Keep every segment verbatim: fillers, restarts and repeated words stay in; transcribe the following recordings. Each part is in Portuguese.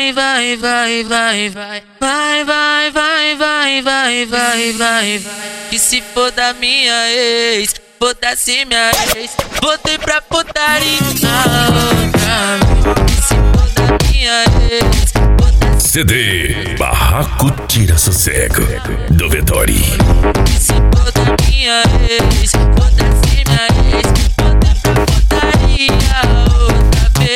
vai, vai, vai, vai, vai, vai, vai, vai, vai, vai, vai, vai, vai. Que se for da minha ex, foda-se minha ex, botei pra putaria outra vez. Que se for da minha ex, foda-se. C D Barraco Tira Sossego do Vettori. Que se for da minha ex, foda-se minha ex, botei pra putaria outra vez.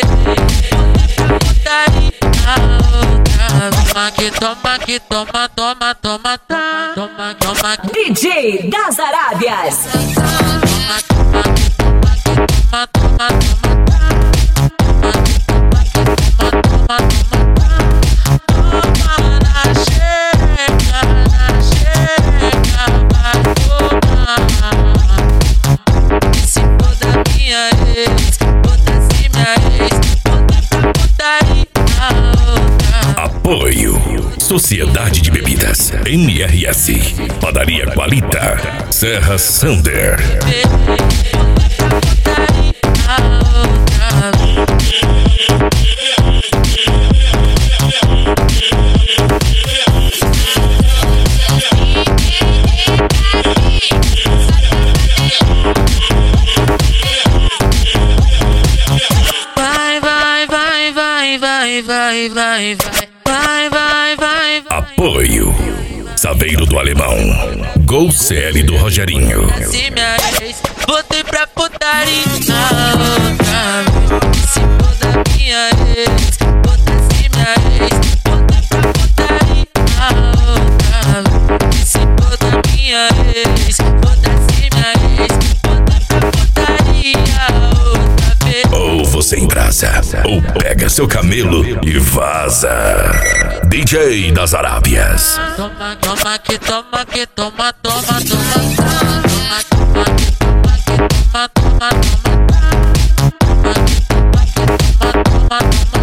Toma que toma que toma, toma, toma, tá. Toma, toma D J das Arábias. Toma, toma, toma, toma, toma, toma, toma, toma, na xereca, na xereca, vai tomar. Se for da minha ex, foda-se minha ex, botei pra putaria. Apoio Sociedade de Bebidas M R S, Padaria Qualita, Serra Sander. Vai, vai, vai, vai, vai, vai, vai, vai. Vai, vai, vai, vai. Apoio Saveiro do Alemão, Gol C L do Rogerinho. Se minha ex, botei pra putaria outra vez. Se for da minha ex, foda-se minha ex, botei pra putaria outra vez. Se for da minha ex, foda-se minha ex, botei pra putaria outra vez. Ou você embrasa, ou pega seu camelo e vaza. D J das Arábias. Toma, toma que toma que toma, toma, toma, toma, toma, toma, toma, toma, toma,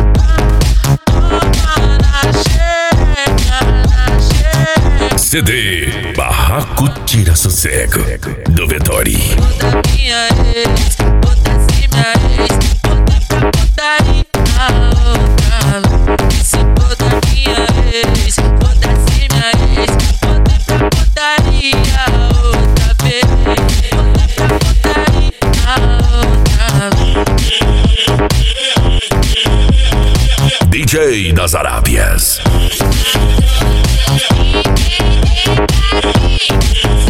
toma, na xereca, na xereca. C D Barraco Tira Sossego do Vettori. Da minha ex, foda-se minha ex, botei pra putaria outra vez. Se for da minha ex, foda-se minha ex, botei pra putaria outra vez. Botei pra putaria outra vez. D J das Arábias.